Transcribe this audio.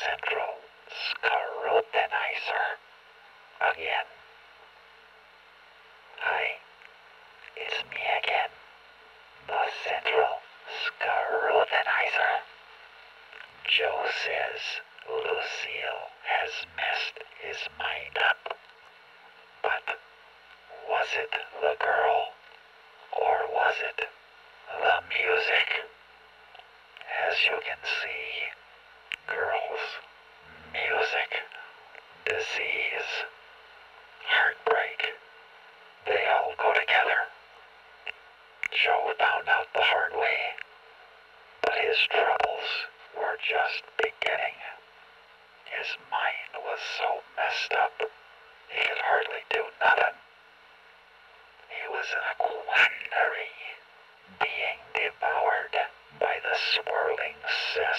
central scrutinizer again. Hi, it's me again, the central scrutinizer. Joe says Lucille has messed his mind up. But was it the girl, or was it the music? As you can see, girls, music, disease, heartbreak, they all go together. Joe found out the hard way, but his troubles were just beginning. His mind was so messed up, he could hardly do nothing. He was in a quandary, being devoured by the swirling cess